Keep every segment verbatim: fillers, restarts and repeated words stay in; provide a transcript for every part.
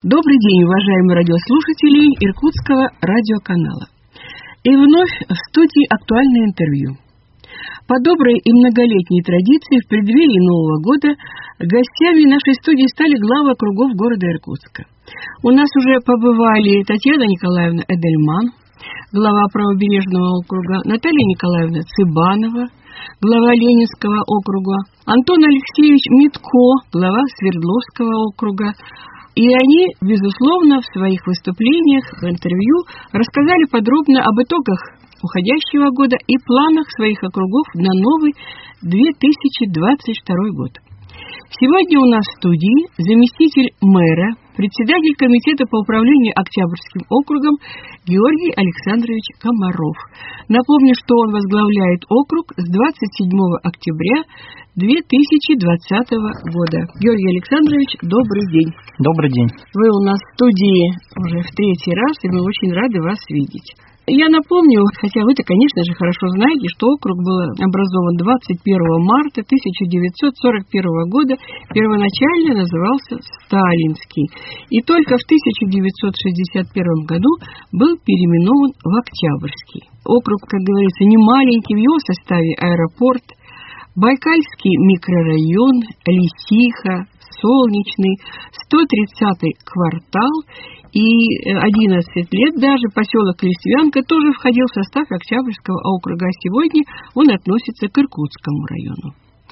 Добрый день, уважаемые радиослушатели Иркутского радиоканала. И вновь в студии актуальное интервью. По доброй и многолетней традиции в преддверии Нового года гостями нашей студии стали главы округов города Иркутска. У нас уже побывали Татьяна Николаевна Эдельман, глава правобережного округа, Наталья Николаевна Цыбанова, глава Ленинского округа, Антон Алексеевич Митко, глава Свердловского округа. И они, безусловно, в своих выступлениях, в интервью рассказали подробно об итогах уходящего года и планах своих округов на новый две тысячи двадцать второй год. Сегодня у нас в студии заместитель мэра, председатель комитета по управлению Октябрьским округом Георгий Александрович Комаров. Напомню, что он возглавляет округ с двадцать седьмого октября две тысячи двадцатого года. Георгий Александрович, добрый день. Добрый день. Вы у нас в студии уже в третий раз, и мы очень рады вас видеть. Я напомню, хотя вы-то, конечно же, хорошо знаете, что округ был образован двадцать первого марта тысяча девятьсот сорок первого года, первоначально назывался Сталинский, и только в тысяча девятьсот шестьдесят первом году был переименован в Октябрьский. Округ, как говорится, не маленький, в его составе аэропорт, Байкальский микрорайон, Лисиха, Солнечный, сто тридцатый квартал и одиннадцать лет даже поселок Листвянка тоже входил в состав Октябрьского округа, а сегодня он относится к Иркутскому району.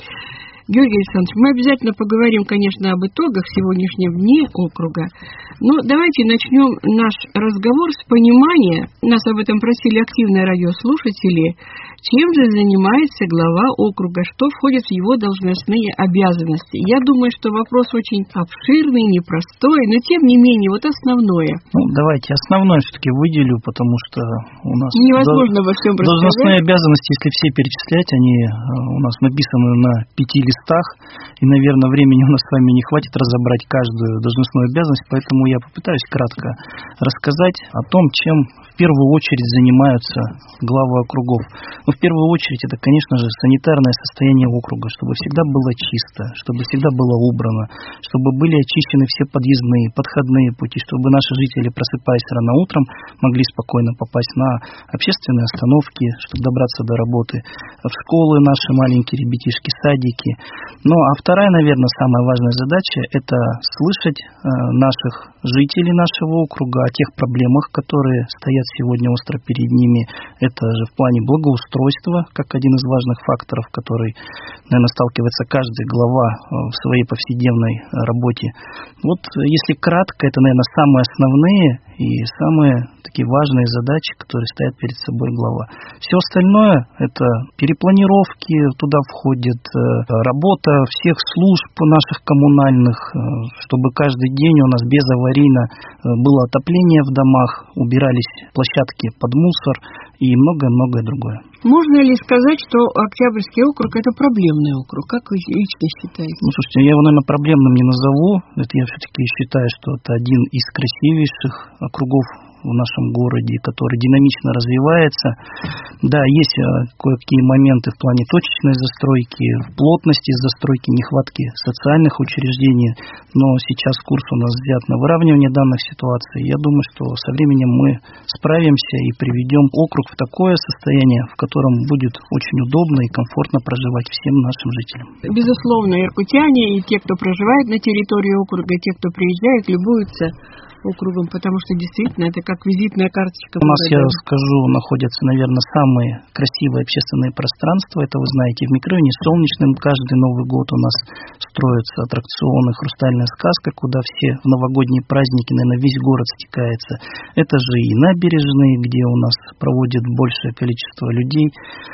Георгий Александрович, мы обязательно поговорим, конечно, об итогах сегодняшнего дня округа, но давайте начнем наш разговор с понимания, нас об этом просили активные радиослушатели, чем же занимается глава округа, что входит в его должностные обязанности. Я думаю, что вопрос очень обширный, непростой, но тем не менее, вот основное. Ну, давайте основное все-таки выделю, потому что у нас невозможно во всем рассказать. Должностные обязанности, если все перечислять, они у нас написаны на пяти листах, и, наверное, времени у нас с вами не хватит разобрать каждую должностную обязанность, поэтому я попытаюсь кратко рассказать о том, чем в первую очередь занимаются главы округов. Но в первую очередь это, конечно же, санитарное состояние округа, чтобы всегда было чисто, чтобы всегда было убрано, чтобы были очищены все подъездные, подходные пути, чтобы наши жители, просыпаясь рано утром, могли спокойно попасть на общественные остановки, чтобы добраться до работы, в школы наши маленькие ребятишки, садики. Ну, а вторая, наверное, самая важная задача – это слышать э, наших жителей нашего округа о тех проблемах, которые стоят сегодня остро перед ними. Это же в плане благоустройства, как один из важных факторов, который, наверное, сталкивается каждый глава в своей повседневной работе. Вот, если кратко, это, наверное, самые основные и самые такие важные задачи, которые стоят перед собой глава. Все остальное – это перепланировки, туда входит работа всех служб наших коммунальных, чтобы каждый день у нас безаварийно было отопление в домах, убирались площадки под мусор и многое-многое другое. Можно ли сказать, что Октябрьский округ – это проблемный округ? Как вы лично считаете? Ну, слушайте, я его, наверное, проблемным не назову. Это я все-таки считаю, что это один из красивейших округов в нашем городе, который динамично развивается. Да, есть кое-какие моменты в плане точечной застройки, плотности застройки, нехватки социальных учреждений, но сейчас курс у нас взят на выравнивание данных ситуаций. Я думаю, что со временем мы справимся и приведем округ в такое состояние, в котором будет очень удобно и комфортно проживать всем нашим жителям. Безусловно, иркутяне и те, кто проживает на территории округа, и те, кто приезжает, любуются округом, потому что действительно это как визитная карточка. У нас, я скажу, находятся, наверное, самые красивые общественные пространства. Это вы знаете, в микрорайоне Солнечном каждый Новый год у нас строятся аттракционы «Хрустальная сказка», куда все в новогодние праздники, наверное, весь город стекается. Это же и набережные, где у нас проводят большее количество людей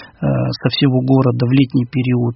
со всего города в летний период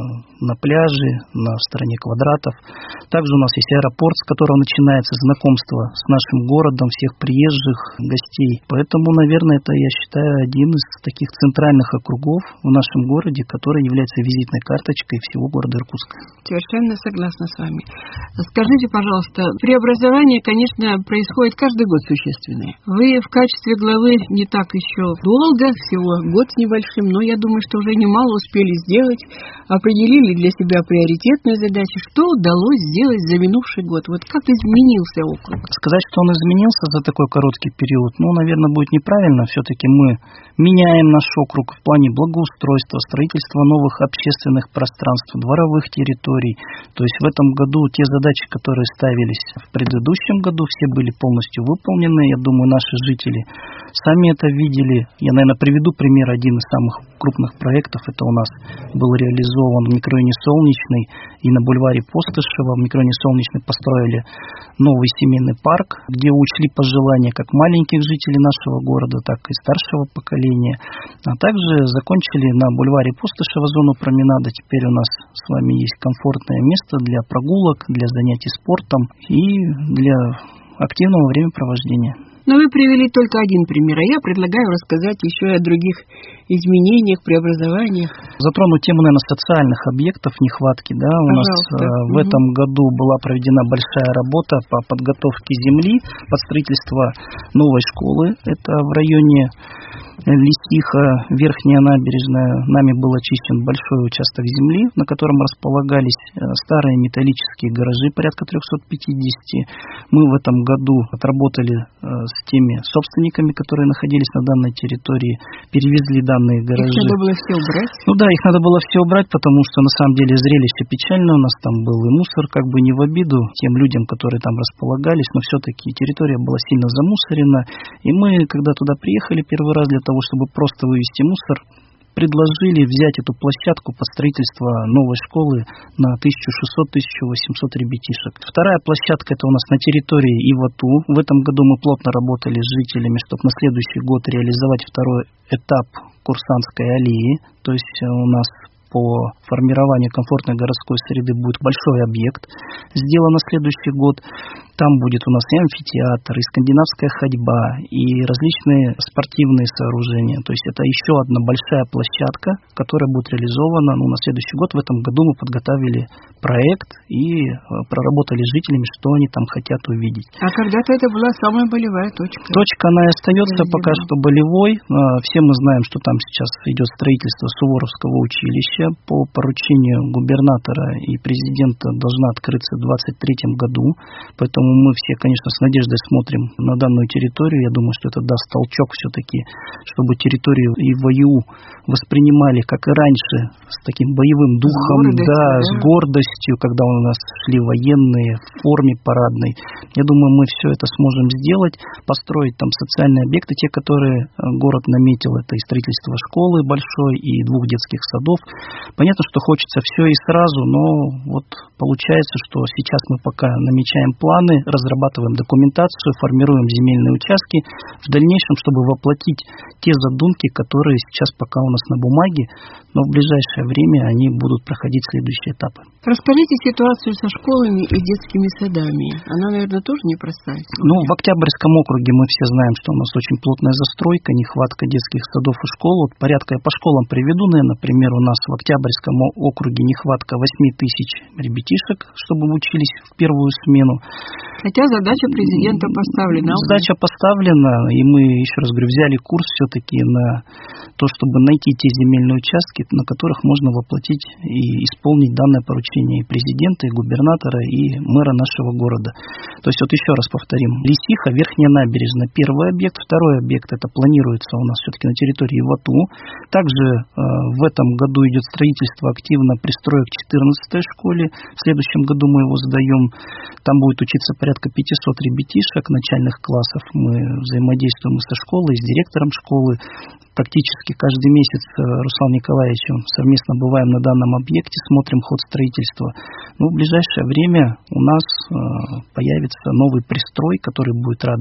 на пляже, на стороне Квадратов. Также у нас есть аэропорт, с которого начинается знакомство с нашим городом, всех приезжих, гостей. Поэтому, наверное, это, я считаю, один из таких центральных округов в нашем городе, который является визитной карточкой всего города Иркутска. Совершенно согласна с вами. Скажите, пожалуйста, преобразование, конечно, происходит каждый год существенное. Вы в качестве главы не так еще долго, всего год с небольшим, но я думаю, что уже немало успели сделать, определили для себя приоритетные задачи. Что удалось сделать за минувший год? Вот как изменился округ? Сказать, что он изменился за такой короткий период, ну, наверное, будет неправильно. Все-таки мы меняем наш округ в плане благоустройства, строительства новых общественных пространств, дворовых территорий. То есть в этом году те задачи, которые ставились в предыдущем году, все были полностью выполнены. Я думаю, наши жители сами это видели. Я, наверное, приведу пример. Один из самых крупных проектов, это у нас был реализован в микрорайоне Солнечный и на бульваре Постышева. В микрорайоне Солнечный построили новый семейный парк, где учли пожелания как маленьких жителей нашего города, так и старшего поколения. А также закончили на бульваре Постышева зону променада. Теперь у нас с вами есть комфортное место для прогулок, для занятий спортом и для активного времяпровождения. Но вы привели только один пример, а я предлагаю рассказать еще и о других изменениях, преобразованиях. Затрону тему, наверное, социальных объектов, нехватки. Да? У нас э, в угу. этом году была проведена большая работа по подготовке земли под строительство новой школы. Это в районе Лисиха, Верхняя набережная. Нами был очищен большой участок земли, на котором располагались старые металлические гаражи, порядка триста пятьдесят. Мы в этом году отработали с теми собственниками, которые находились на данной территории, перевезли данные гаражи. Их надо было все убрать? Ну да, их надо было все убрать, потому что на самом деле зрелище печальное. У нас там был и мусор, как бы не в обиду тем людям, которые там располагались, но все-таки территория была сильно замусорена. И мы, когда туда приехали первый раз для того, чтобы просто вывести мусор, предложили взять эту площадку под строительство новой школы на тысяча шестьсот - тысяча восемьсот ребятишек. Вторая площадка — это у нас на территории Ивату. В этом году мы плотно работали с жителями, чтобы на следующий год реализовать второй этап Курсантской аллеи. То есть у нас по формированию комфортной городской среды будет большой объект сделан на следующий год. Там будет у нас и амфитеатр, и скандинавская ходьба, и различные спортивные сооружения. То есть это еще одна большая площадка, которая будет реализована ну, на следующий год. В этом году мы подготовили проект и проработали с жителями, что они там хотят увидеть. А когда-то это была самая болевая точка. Точка, она и остается Разделена. Пока что болевой. Все мы знаем, что там сейчас идет строительство Суворовского училища. По поручению губернатора и президента должна открыться в двадцать третьем году. Поэтому мы все, конечно, с надеждой смотрим на данную территорию. Я думаю, что это даст толчок все-таки, чтобы территорию и ВОЮ воспринимали, как и раньше, с таким боевым духом, с гордостью, да, да. с гордостью, когда у нас шли военные в форме парадной. Я думаю, мы все это сможем сделать, построить там социальные объекты, те, которые город наметил. Это и строительство школы большой, и двух детских садов. Понятно, что хочется все и сразу, но вот получается, что сейчас мы пока намечаем планы, разрабатываем документацию, формируем земельные участки. В дальнейшем, чтобы воплотить те задумки, которые сейчас пока у нас на бумаге, но в ближайшее время они будут проходить следующие этапы. Расскажите ситуацию со школами и детскими садами. Она, наверное, тоже непростая. Ну, в Октябрьском округе мы все знаем, что у нас очень плотная застройка, нехватка детских садов и школ. Вот порядка я по школам приведу, наверное, например, у нас в Октябрьском округе нехватка восемь тысяч ребятишек, чтобы учились в первую смену. Хотя задача президента поставлена. Задача поставлена, и мы, еще раз говорю, взяли курс все-таки на то, чтобы найти те земельные участки, на которых можно воплотить и исполнить данное поручение и президента, и губернатора, и мэра нашего города. То есть вот еще раз повторим. Лисиха, Верхняя набережная, первый объект. Второй объект, это планируется у нас все-таки на территории Ивату. Также э, в этом году идет строительство активно пристроек к четырнадцатой школе. В следующем году мы его сдаем. Там будет учиться порядка пятьсот ребятишек начальных классов. Мы взаимодействуем и со школой, и с директором школы. Практически каждый месяц Руслан Николаевичем совместно бываем на данном объекте, смотрим ход строительства. Ну, в ближайшее время у нас э, появится новый пристрой, который будет радовать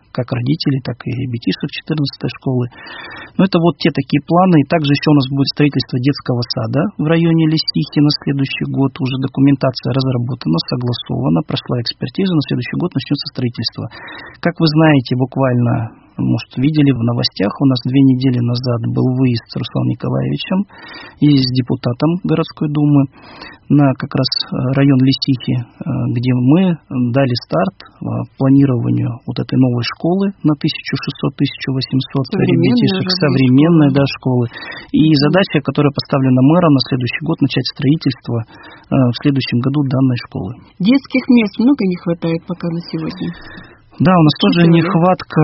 как родителей, так и ребятишек четырнадцатой школы. Но это вот те такие планы. И также еще у нас будет строительство детского сада в районе Лисихи на следующий год. Уже документация разработана, согласована, прошла экспертиза. На следующий год начнется строительство. Как вы знаете, буквально, может, видели в новостях, у нас две недели назад был выезд с Русланом Николаевичем и с депутатом городской думы на как раз район Лисихи, где мы дали старт планированию вот этой новой школы на тысяча шестьсот — тысяча восемьсот ребятишек, современной, да, школы. И задача, которая поставлена мэром на следующий год, начать строительство в следующем году данной школы. Детских мест много не хватает пока на сегодня? Да, у нас тоже нехватка,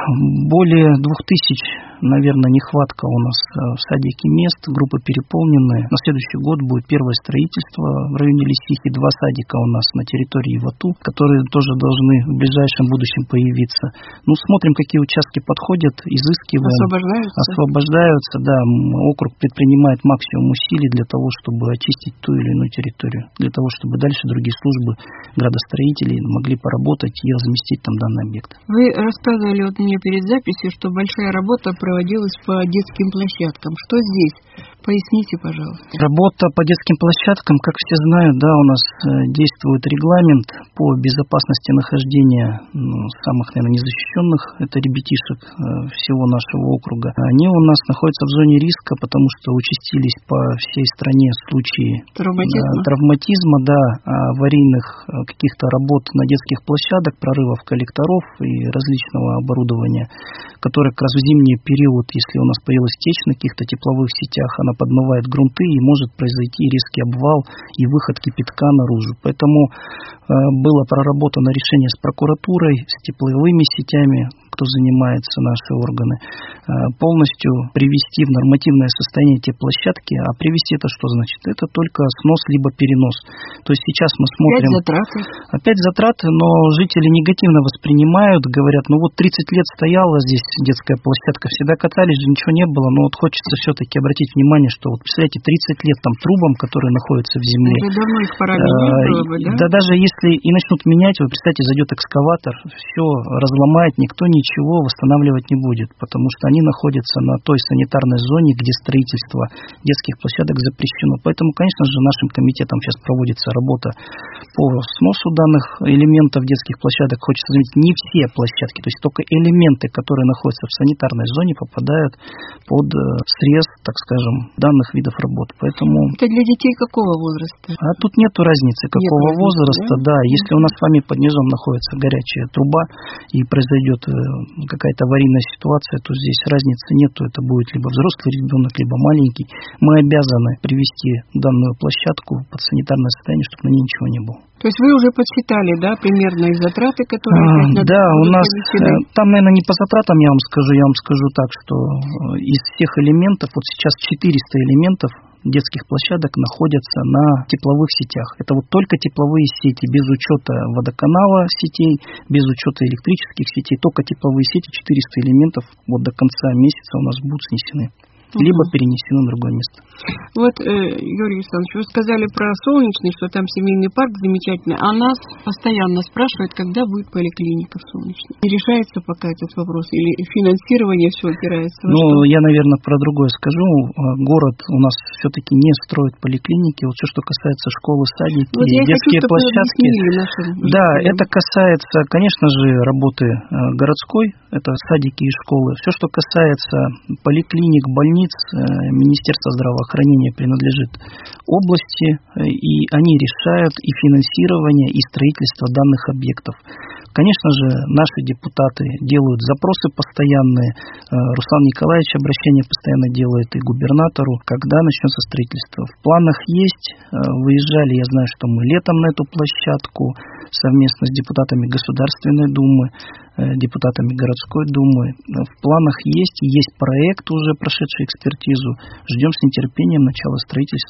более двух тысяч, наверное, нехватка у нас в садике мест, группы переполнены. На следующий год будет первое строительство в районе Лисихи, два садика у нас на территории ВАТУ, которые тоже должны в ближайшем будущем появиться. Ну, смотрим, какие участки подходят, изыскиваем. Освобождаются? Освобождаются, да. Округ предпринимает максимум усилий для того, чтобы очистить ту или иную территорию, для того, чтобы дальше другие службы градостроителей могли поработать и разместить там данный объект. Вы рассказывали вот мне перед записью, что большая работа проводилась по детским площадкам. Что здесь? Поясните, пожалуйста. Работа по детским площадкам, как все знают, да, у нас действует регламент по безопасности нахождения ну, самых, наверное, незащищенных, это ребятишек всего нашего округа. Они у нас находятся в зоне риска, потому что участились по всей стране случаи травматизма, да, травматизма, да, аварийных каких-то работ на детских площадках, прорывов коллекторов и различного оборудования, которое как раз в зимний период, если у нас появилась течь на каких-то тепловых сетях, она подмывает грунты и может произойти резкий обвал и выход кипятка наружу. Поэтому э, было проработано решение с прокуратурой, с тепловыми сетями, кто занимается, наши органы, э, полностью привести в нормативное состояние те площадки. А привести это что значит? Это только снос либо перенос. То есть сейчас мы смотрим... Опять затраты? Опять затраты, но жители негативно воспринимают, говорят, ну вот тридцать лет стояла здесь детская площадка, всегда катались же, ничего не было, но вот хочется все-таки обратить внимание, что вот, представляете, тридцать лет там трубам, которые находятся в земле. Это давно их пора менять было бы, да? Да даже если и начнут менять, вы представьте, зайдет экскаватор, все разломает, никто ничего восстанавливать не будет, потому что они находятся на той санитарной зоне, где строительство детских площадок запрещено. Поэтому, конечно же, нашим комитетом сейчас проводится работа по сносу данных элементов детских площадок. Хочется заметить, не все площадки, то есть только элементы, которые находятся в санитарной зоне, попадают под срез, так скажем, данных видов работ. Поэтому... Это для детей какого возраста? А тут нету разницы, какого Нет возраста, да. да. Если у нас с вами под низом находится горячая труба и произойдет какая-то аварийная ситуация, то здесь разницы нету. Это будет либо взрослый ребенок, либо маленький. Мы обязаны привести данную площадку под санитарное состояние, чтобы на ней ничего не было. То есть вы уже подсчитали, да, примерно и затраты, которые... А, да, у нас, там, наверное, не по затратам я вам скажу, я вам скажу так, что из всех элементов, вот сейчас четыреста элементов детских площадок находятся на тепловых сетях. Это вот только тепловые сети, без учета водоканала сетей, без учета электрических сетей, только тепловые сети, четыреста элементов вот до конца месяца у нас будут снесены. Либо перенесены в другое место. Вот, э, Юрий Александрович, вы сказали про Солнечный, что там семейный парк замечательный, а нас постоянно спрашивают, когда будет поликлиника в Солнечном. Не решается пока этот вопрос? Или финансирование все опирается? Ну, я, наверное, про другое скажу. Город у нас все-таки не строит поликлиники. Вот все, что касается школы, садики, вот детские хочу, площадки. Да, это касается, конечно же, работы городской, это садики и школы. Все, что касается поликлиник, больниц, Министерство здравоохранения принадлежит области, и они решают и финансирование, и строительство данных объектов. Конечно же, наши депутаты делают запросы постоянные. Руслан Николаевич обращение постоянно делает и губернатору, когда начнется строительство. В планах есть, выезжали, я знаю, что мы летом на эту площадку совместно с депутатами Государственной Думы, депутатами городской думы. В планах есть, есть проект, уже прошедший экспертизу. Ждем с нетерпением начала строительства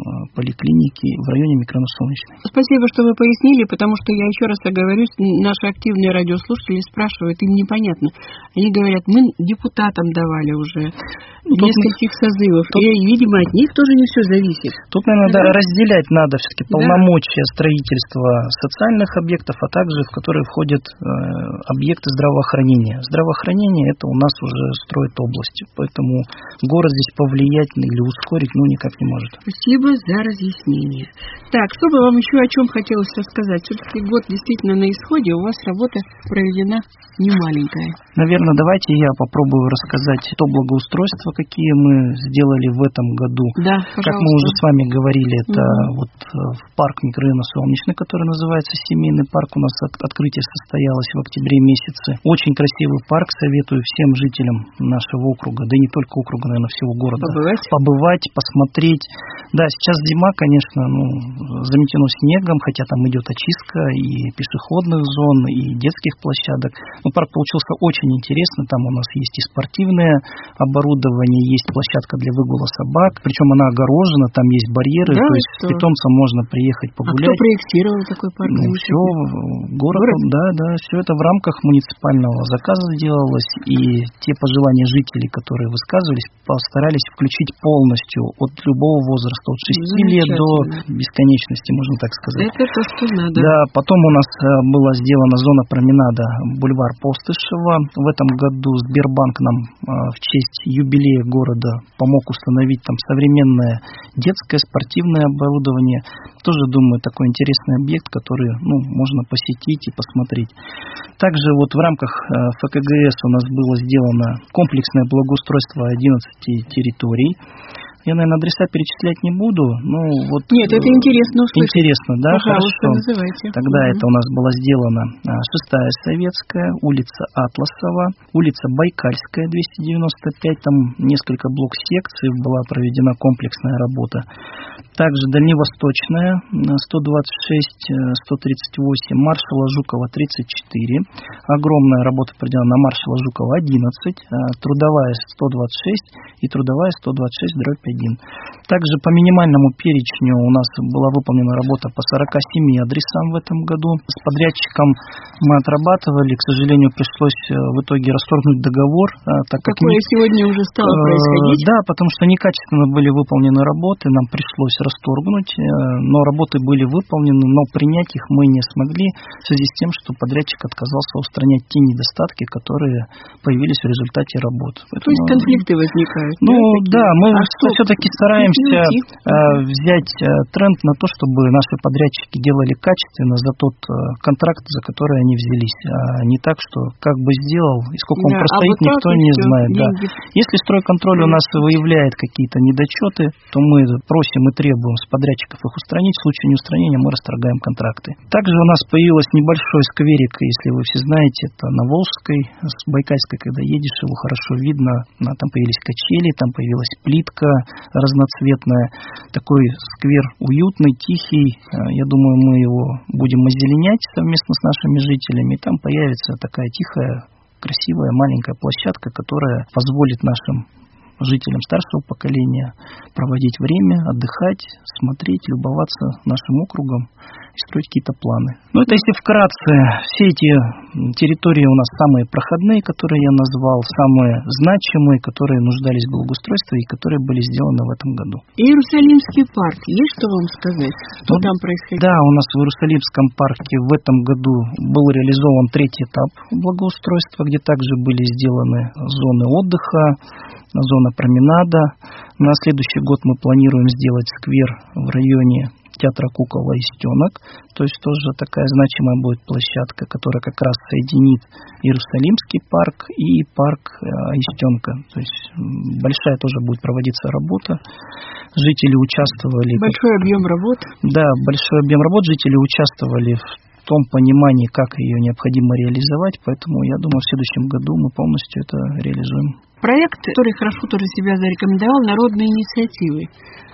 поликлиники в районе микрорайона Солнечный. Спасибо, что вы пояснили, потому что я еще раз оговорюсь, наши активные радиослушатели спрашивают, им непонятно. Они говорят, мы депутатам давали уже ну, нескольких тут, созывов, тут, и, видимо, от них тоже не все зависит. Тут, наверное, да, разделять надо все-таки полномочия да. строительства социальных объектов, а также в которые входят э, объекты здравоохранения. Здравоохранение это у нас уже строит область, поэтому город здесь повлиять или ускорить ну никак не может. Спасибо за разъяснение. Так, что бы вам еще о чем хотелось рассказать? Все-таки год действительно на исходе, у вас работа проведена немаленькая. Наверное, давайте я попробую рассказать то благоустройство, какие мы сделали в этом году. Да, как мы уже с вами говорили, это угу. вот парк микрорайона Солнечный, который называется Семейный парк. У нас от, открытие состоялось в октябре месяце. Очень красивый парк, советую всем жителям нашего округа, да и не только округа, наверное, всего города. Побывать? Побывать, посмотреть. Да, сейчас зима, конечно, ну, заметено снегом, хотя там идет очистка и пешеходных зон, и детских площадок. Но парк получился очень интересный. Там у нас есть и спортивное оборудование, есть площадка для выгула собак. Причем она огорожена, там есть барьеры, да, то есть с питомцем можно приехать погулять. А кто проектировал такой парк? Ну, все, город, город, да, да, все это в рамках муниципального заказа сделалось. И те пожелания жителей, которые высказывались, постарались включить полностью от любого возраста, от шести лет до бесконечности, можно так сказать. Это то, что надо. Да, потом у нас была сделана зона променада бульвар Постышева. В этом году Сбербанк нам в честь юбилея города помог установить там современное детское спортивное оборудование. Тоже, думаю, такой интересный объект, который ну, можно посетить и посмотреть. Также вот в рамках ФКГС у нас было сделано комплексное благоустройство одиннадцати территорий. Я, наверное, адреса перечислять не буду. Ну, вот, Нет, это интересно услышать. Интересно, да? Пожалуйста, хорошо. называйте. Тогда угу. это у нас было сделано шестая Советская, улица Атласова, улица Байкальская, двести девяносто пять, там несколько блок-секций, была проведена комплексная работа. Также Дальневосточная, сто двадцать шесть сто тридцать восемь, Маршала Жукова, тридцать четыре. Огромная работа проведена на Маршала Жукова, одиннадцать, Трудовая, сто двадцать шесть и Трудовая, сто двадцать шесть, дробь один. Также по минимальному перечню у нас была выполнена работа по сорока семи адресам в этом году. С подрядчиком мы отрабатывали, к сожалению, пришлось в итоге расторгнуть договор. Так как Такое не... сегодня уже стало происходить? Да, потому что некачественно были выполнены работы, нам пришлось расторгнуть, но работы были выполнены, но принять их мы не смогли в связи с тем, что подрядчик отказался устранять те недостатки, которые появились в результате работ. Поэтому... То есть конфликты возникают? Ну да, да мы а все-таки стараемся э, взять э, тренд на то, чтобы наши подрядчики делали качественно за тот э, контракт, за который они взялись, а не так, что как бы сделал и сколько да, он простоит, а вот никто не все, знает. Да. Если стройконтроль у нас выявляет какие-то недочеты, то мы просим и требуем с подрядчиков их устранить. В случае неустранения мы расторгаем контракты. Также у нас появилось небольшой скверик, если вы все знаете, это на Волжской, с Байкальской, когда едешь, его хорошо видно. Там появились качели, там появилась плитка разноцветная. Такой сквер уютный, тихий. Я думаю, мы его будем озеленять совместно с нашими жителями. И там появится такая тихая, красивая маленькая площадка, которая позволит нашим жителям старшего поколения проводить время, отдыхать, смотреть, любоваться нашим округом и строить какие-то планы. Ну, это если вкратце. Все эти территории у нас самые проходные, которые я назвал, самые значимые, которые нуждались в благоустройстве и которые были сделаны в этом году. Иерусалимский парк. Есть что вам сказать? Что ну, там происходит? Да, у нас в Иерусалимском парке в этом году был реализован третий этап благоустройства, где также были сделаны зоны отдыха, зона променада. На следующий год мы планируем сделать сквер в районе театра кукол Аистенок. То есть тоже такая значимая будет площадка, которая как раз соединит Иерусалимский парк и парк Аистенка. То есть большая тоже будет проводиться работа. Жители участвовали... Большой объем работ? Да, большой объем работ. Жители участвовали в том понимании, как ее необходимо реализовать. Поэтому я думаю, в следующем году мы полностью это реализуем. Проект, который хорошо тоже себя зарекомендовал, народные инициативы.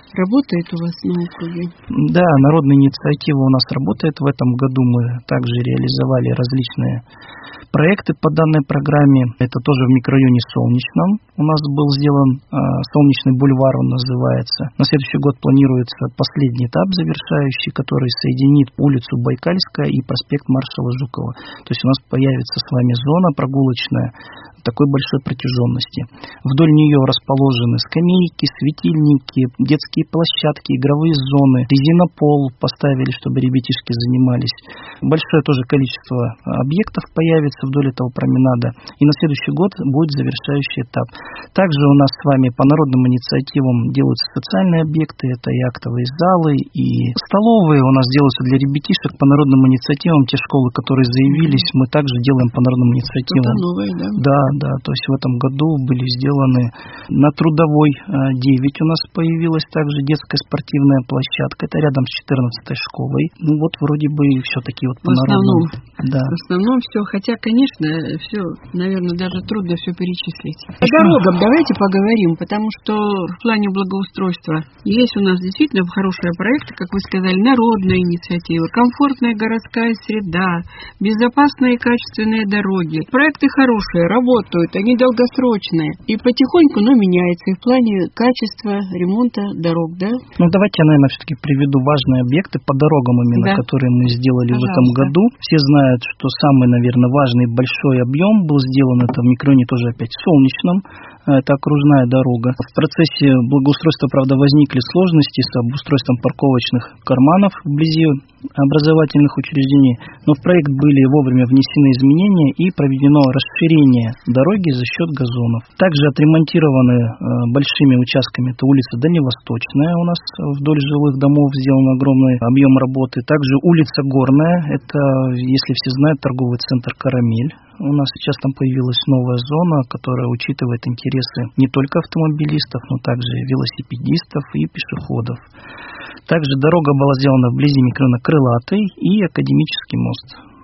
работает у вас на округе? Да, народная инициатива у нас работает. В этом году мы также реализовали различные проекты по данной программе. Это тоже в микрорайоне Солнечном. У нас был сделан э, Солнечный бульвар, он называется. На следующий год планируется последний этап завершающий, который соединит улицу Байкальская и проспект Маршала Жукова. То есть у нас появится с вами зона прогулочная такой большой протяженности. Вдоль нее расположены скамейки, светильники, детские площадки, игровые зоны, резинопол поставили, чтобы ребятишки занимались. Большое тоже количество объектов появится вдоль этого променада. И на следующий год будет завершающий этап. Также у нас с вами по народным инициативам делаются социальные объекты. Это и актовые залы, и столовые у нас делаются для ребятишек по народным инициативам. Те школы, которые заявились, мы также делаем по народным инициативам. Это новое, да? Да, да. То есть в этом году были сделаны на Трудовой девять у нас появилась также детская спортивная площадка. Это рядом с четырнадцатой школой. Ну вот вроде бы и все-таки вот по народным. Да. В основном все, хотя, конечно, все, наверное, даже трудно все перечислить. По дорогам давайте поговорим, потому что в плане благоустройства есть у нас действительно хорошие проекты, как вы сказали, народная инициатива, комфортная городская среда, безопасные и качественные дороги. Проекты хорошие, работают, они долгосрочные. И потихоньку, но меняется и в плане качества ремонта дорог, да? Ну, давайте я, наверное, все-таки приведу важные объекты по дорогам именно, да, которые мы сделали, пожалуйста, в этом году. Все знают, что самый, наверное, важный большой объем был сделан, это в микрорайоне тоже опять Солнечном, это окружная дорога. В процессе благоустройства, правда, возникли сложности с обустройством парковочных карманов вблизи образовательных учреждений, но в проект были вовремя внесены изменения и проведено расширение дороги за счет газонов. Также отремонтированы э, большими участками, это улица Дальневосточная, у нас вдоль жилых домов сделан огромный объем работы. Также улица Горная, это, если все знают, торговый центр «Карамель». У нас сейчас там появилась новая зона, которая учитывает интересы не только автомобилистов, но также велосипедистов и пешеходов. Также дорога была сделана вблизи микрорайона Крылатый и Академический мост.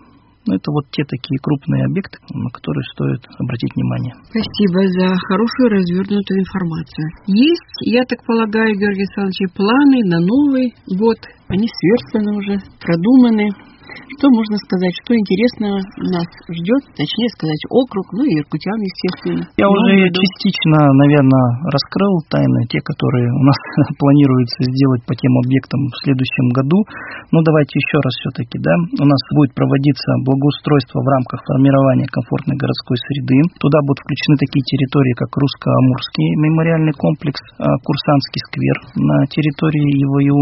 Это вот те такие крупные объекты, на которые стоит обратить внимание. Спасибо за хорошую развернутую информацию. Есть, я так полагаю, Георгий Александрович, планы на новый год. Они сверстаны уже, продуманы. Что можно сказать, что интересного нас ждет, точнее сказать, округ, ну и иркутян, естественно. Я уже частично, наверное, раскрыл тайны, те, которые у нас планируется сделать по тем объектам в следующем году. Но давайте еще раз все-таки, да, у нас будет проводиться благоустройство в рамках формирования комфортной городской среды. Туда будут включены такие территории, как Русско-Амурский мемориальный комплекс, Курсантский сквер на территории ЕВЮ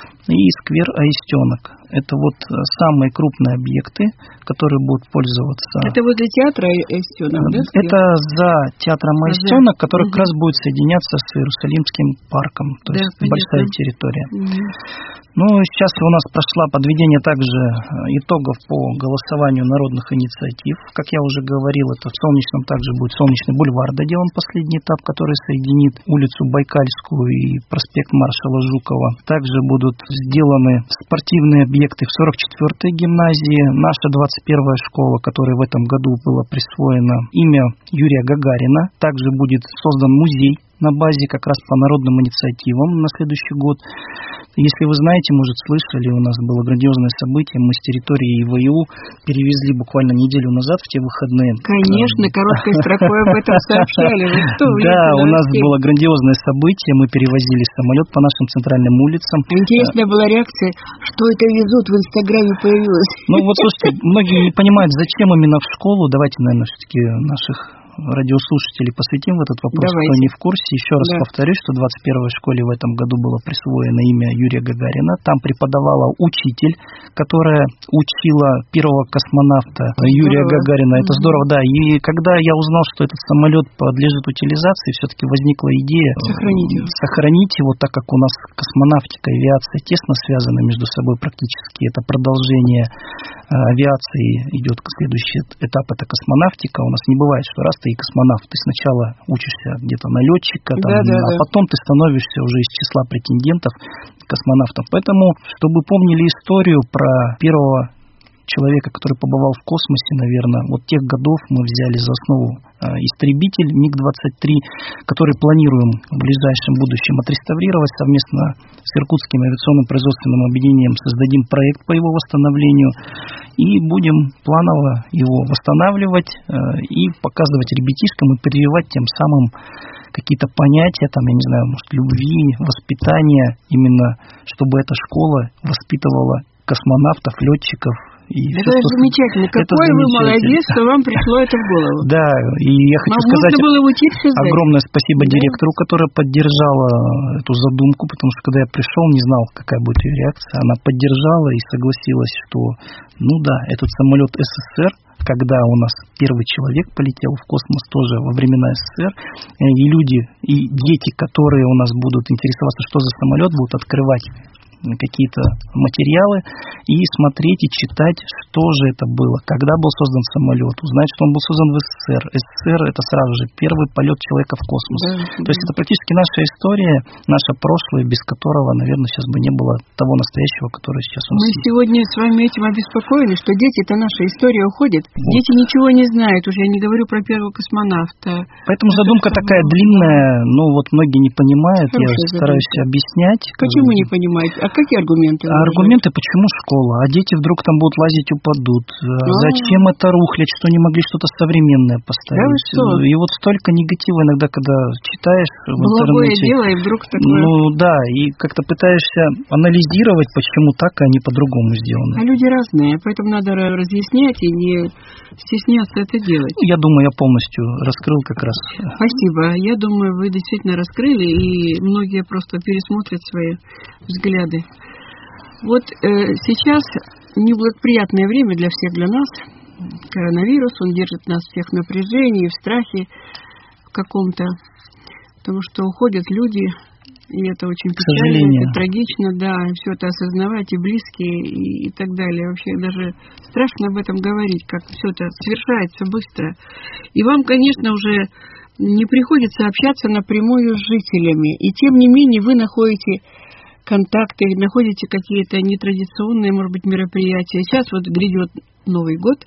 и сквер Аистенок. Это вот самые крупные объекты, которые будут пользоваться... Это возле театра Аистенок, да? Это за театром Аистенок, который угу. как раз будет соединяться с Иерусалимским парком. То да, есть понятно. Большая территория. Угу. Ну, сейчас у нас прошло подведение также итогов по голосованию народных инициатив. Как я уже говорил, это в Солнечном также будет Солнечный бульвар доделан, последний этап, который соединит улицу Байкальскую и проспект Маршала Жукова. Также будут сделаны спортивные объекты в сорок четвёртой гимназии. Наша двадцать первая школа, которой в этом году было присвоено имя Юрия Гагарина. Также будет создан музей на базе как раз по народным инициативам на следующий год. Если вы знаете, может, слышали, у нас было грандиозное событие. Мы с территории ИВЮ перевезли буквально неделю назад в те выходные. Конечно, короткой строкой об этом сообщали. Да, у нас было грандиозное событие. Мы перевозили самолет по нашим центральным улицам. Интересная была реакция, что это везут, в Инстаграме появилось. Ну вот, слушайте, многие не понимают, зачем именно в школу. Давайте, наверное, все-таки наших радиослушателей посвятим в этот вопрос, Давайте. Кто не в курсе. Еще раз да. повторюсь, что в двадцать первой школе в этом году было присвоено имя Юрия Гагарина. Там преподавала учитель, которая учила первого космонавта здорово. Юрия Гагарина. Это mm-hmm. здорово, да. И когда я узнал, что этот самолет подлежит утилизации, все-таки возникла идея сохранить его. сохранить его, так как у нас космонавтика и авиация тесно связаны между собой практически. Это продолжение авиации идет следующий этап, это космонавтика. У нас не бывает, что раз ты и космонавт, ты сначала учишься где-то на летчика, там, да, да, а да. потом ты становишься уже из числа претендентов космонавтов. Поэтому, чтобы помнили историю про первого человека, который побывал в космосе, наверное, вот тех годов мы взяли за основу истребитель миг двадцать три, который планируем в ближайшем будущем отреставрировать совместно с Иркутским авиационным производственным объединением. Создадим проект по его восстановлению и будем планово его восстанавливать и показывать ребятишкам и прививать тем самым какие-то понятия, там, я не знаю, может, любви, воспитания, именно чтобы эта школа воспитывала космонавтов, летчиков. И это все, замечательно. Какой это вы молодец, что вам пришло это в голову. Да, и я хочу Можно сказать было учиться, огромное спасибо да. директору, которая поддержала эту задумку, потому что когда я пришел, не знал, какая будет ее реакция. Она поддержала и согласилась, что, ну да, этот самолет СССР, когда у нас первый человек полетел в космос тоже во времена СССР, и люди, и дети, которые у нас будут интересоваться, что за самолет, будут открывать какие-то материалы и смотреть и читать, что же это было, когда был создан самолет, узнать, что он был создан в СССР. СССР — это сразу же первый полет человека в космос. Да, То да. есть это практически наша история, наше прошлое, без которого, наверное, сейчас бы не было того настоящего, которое сейчас у нас Мы есть. сегодня с вами этим обеспокоены, что дети — это наша история уходит. Вот. Дети ничего не знают, уже я не говорю про первого космонавта. Поэтому это задумка такая было. длинная, ну вот многие не понимают, Хорошая я стараюсь задумка. объяснять. Почему не понимаете? А какие аргументы? Аргументы, почему школа? А дети вдруг там будут лазить, упадут. А-а-а. Зачем это рухлядь, что не могли что-то современное поставить? Да что? И вот столько негатива иногда, когда читаешь в Благое интернете. дело, и вдруг такое... Ну да, и как-то пытаешься анализировать, почему так, а не по-другому сделано. А люди разные, поэтому надо разъяснять и не стесняться это делать. Я думаю, я полностью раскрыл как раз. Спасибо. Я думаю, вы действительно раскрыли, и многие просто пересмотрят свои взгляды. Вот э, сейчас неблагоприятное время для всех, для нас. Коронавирус, он держит нас всех в напряжении, в страхе в каком-то, потому что уходят люди, и это очень печально, это трагично, да, все это осознавать, и близкие, и, и так далее. Вообще даже страшно об этом говорить, как все это совершается быстро. И вам, конечно, уже не приходится общаться напрямую с жителями, и тем не менее вы находите контакты, находите какие-то нетрадиционные, может быть, мероприятия. Сейчас вот грядет Новый год.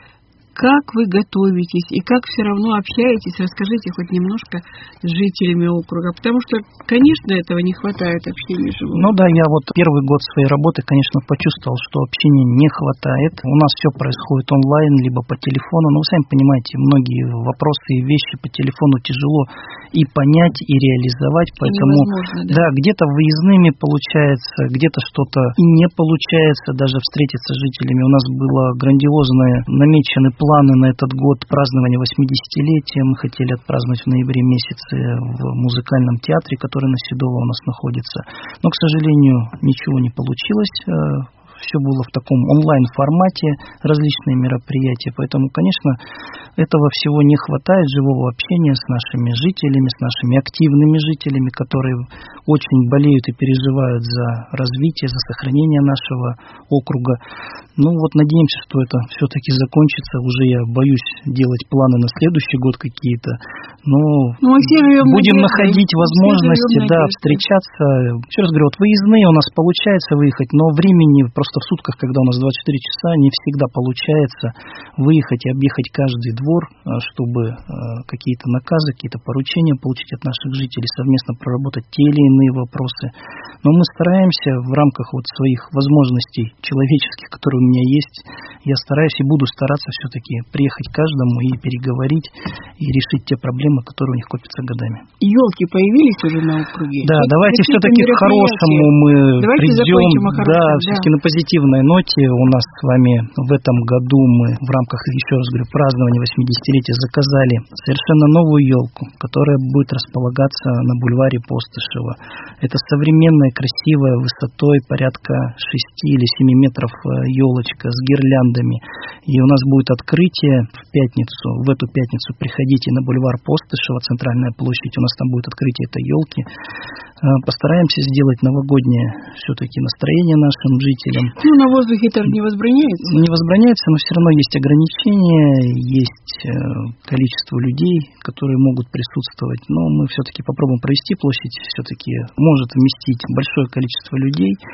Как вы готовитесь и как все равно общаетесь? Расскажите хоть немножко с жителями округа, потому что, конечно, этого не хватает, общения живого. Ну да, я вот первый год своей работы, конечно, почувствовал, что общения не хватает. У нас все происходит онлайн, либо по телефону. Но вы сами понимаете, многие вопросы и вещи по телефону тяжело и понять, и реализовать. Поэтому да. да, где-то выездными получается, где-то что-то и не получается даже встретиться с жителями. У нас было грандиозное намеченный план планы на этот год празднования восьмидесятилетия. Мы хотели отпраздновать в ноябре месяце в музыкальном театре, который на Седово у нас находится. Но, к сожалению, ничего не получилось. Все было в таком онлайн-формате, различные мероприятия. Поэтому, конечно, этого всего не хватает, живого общения с нашими жителями, с нашими активными жителями, которые очень болеют и переживают за развитие, за сохранение нашего округа. Ну вот надеемся, что это все-таки закончится. Уже я боюсь делать планы на следующий год какие-то. Но ну, будем надежды. находить возможности да, встречаться. Еще раз говорю, вот выездные у нас получается выехать, но времени просто в сутках, когда у нас двадцать четыре часа, не всегда получается выехать и объехать каждый двор, чтобы какие-то наказы, какие-то поручения получить от наших жителей, совместно проработать те или иные вопросы. Но мы стараемся в рамках вот своих возможностей человеческих, которые у меня есть, я стараюсь и буду стараться все-таки приехать к каждому и переговорить, и решить те проблемы, которые у них копятся годами. Елки появились уже на округе? Да, вот давайте все-таки к хорошему мы давайте придем. Хорошем, да, все-таки да. на позитивной ноте. У нас с вами в этом году мы в рамках, еще раз говорю, празднования восьмидесятилетия заказали совершенно новую елку, которая будет располагаться на бульваре Постышева. Это современная, красивая, высотой порядка шести или семи метров елочка с гирляндами. И у нас будет открытие в пятницу. В эту пятницу приходите на бульвар Постышева, центральная площадь. У нас там будет открытие этой елки. Постараемся сделать новогоднее все-таки настроение нашим жителям. Ну, на воздухе это не возбраняется? Не возбраняется, но все равно есть ограничения, есть количество людей, которые могут присутствовать. Но мы все-таки попробуем провести площадь, все-таки может вместить большое количество людей.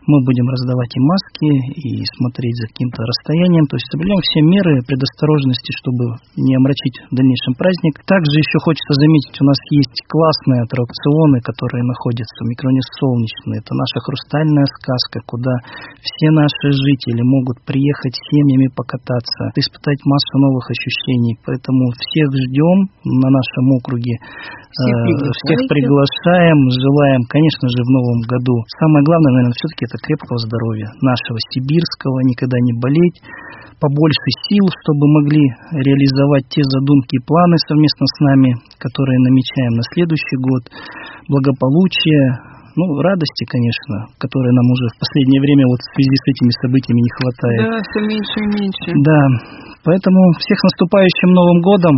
Мы будем раздавать и маски, и смотреть за каким-то расстоянием. То есть соблюдаем все меры предосторожности, чтобы не омрачить в дальнейшем праздник. Также еще хочется заметить, у нас есть классные аттракционы, которые находятся в микрорайоне Солнечный. Это наша хрустальная сказка, куда все наши жители могут приехать семьями покататься, испытать массу новых ощущений. Поэтому всех ждем на нашем округе, всех, всех приглашаем, желаем, конечно же, в новом году. Самое главное, наверное, все-таки это крепкого здоровья, нашего сибирского, никогда не болеть, побольше сил, чтобы могли реализовать те задумки и планы совместно с нами, которые намечаем на следующий год, благополучия, ну, радости, конечно, которой нам уже в последнее время вот в связи с этими событиями не хватает. Да, все меньше и меньше. Да, поэтому всех с наступающим Новым годом.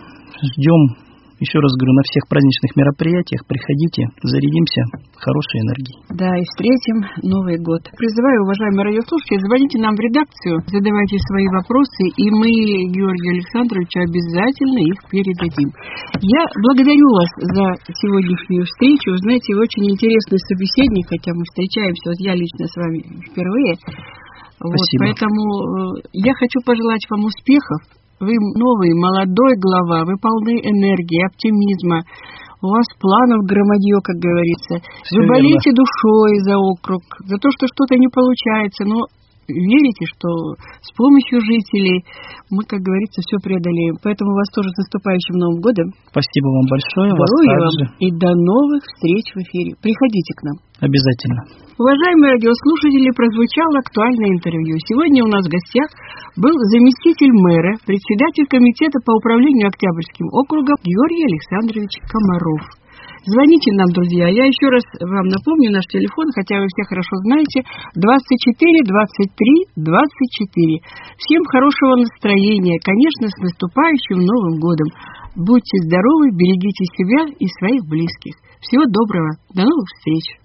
Ждем, еще раз говорю, на всех праздничных мероприятиях. Приходите, зарядимся хорошей энергией. Да, и встретим Новый год. Призываю, уважаемые радиослушатели, звоните нам в редакцию, задавайте свои вопросы, и мы Георгию Александровичу обязательно их передадим. Я благодарю вас за сегодняшнюю встречу. Вы знаете, вы очень интересный собеседник, хотя мы встречаемся, вот я лично с вами впервые. Вот, поэтому я хочу пожелать вам успехов. Вы новый, молодой глава, вы полны энергии, оптимизма. У вас планов громадье, как говорится. Все вы болеете верно. Душой за округ, за то, что что-то не получается, но верите, что с помощью жителей мы, как говорится, все преодолеем. Поэтому вас тоже с наступающим Новым годом. Спасибо вам большое. Здоровья вам и до новых встреч в эфире. Приходите к нам. Обязательно. Уважаемые радиослушатели, прозвучало актуальное интервью. Сегодня у нас в гостях был заместитель мэра, председатель комитета по управлению Октябрьским округом Георгий Александрович Комаров. Звоните нам, друзья. Я еще раз вам напомню наш телефон, хотя вы все хорошо знаете, двадцать четыре двадцать три двадцать четыре. Всем хорошего настроения, конечно, с наступающим Новым годом. Будьте здоровы, берегите себя и своих близких. Всего доброго. До новых встреч.